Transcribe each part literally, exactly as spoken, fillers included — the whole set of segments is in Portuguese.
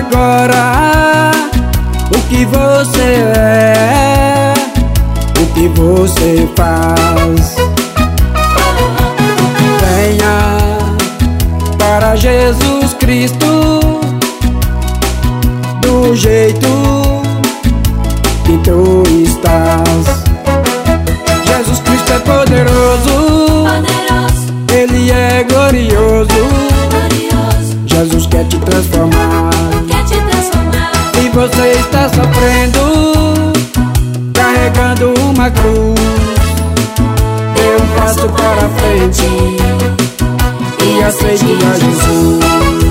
agora o que você é, o que você faz. Venha para Jesus Cristo do jeito que tu estás. Jesus Cristo é poderoso, poderoso, Ele é glorioso, glorioso. Jesus quer te transformar. Quer te transformar. Se você está sofrendo, carregando uma cruz, dê um passo para frente e aceite a Jesus.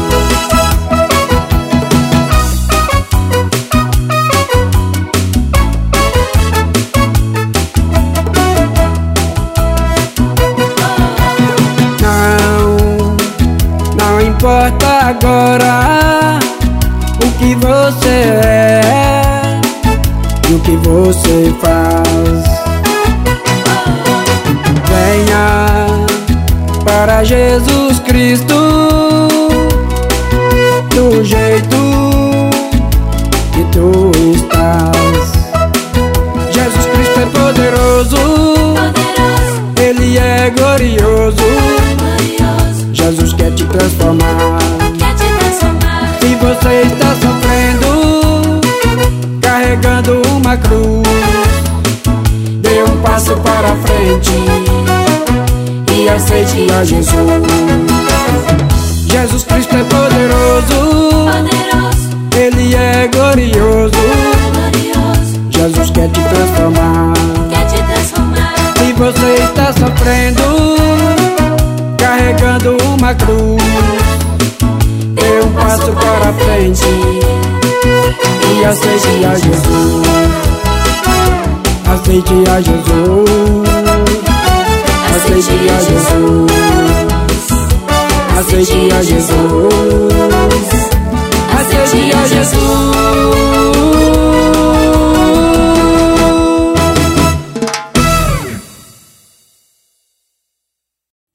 Não importa agora o que você é e o que você faz. Venha para Jesus Cristo do jeito que tu estás. Jesus Cristo é poderoso, Poderoso, Ele é glorioso, glorioso. Jesus quer te transformar. Quer te transformar. Se você está sofrendo, carregando uma cruz, dê um passo para frente e aceite a Jesus. Jesus Cristo é poderoso, Poderoso, Ele é glorioso, glorioso. Jesus quer te transformar. Quer te transformar. Se você está sofrendo, carregando uma cruz, dê um passo para frente e aceite a Jesus. Aceite a Jesus. Aceite a Jesus. Aceite a Jesus. Aceite a Jesus.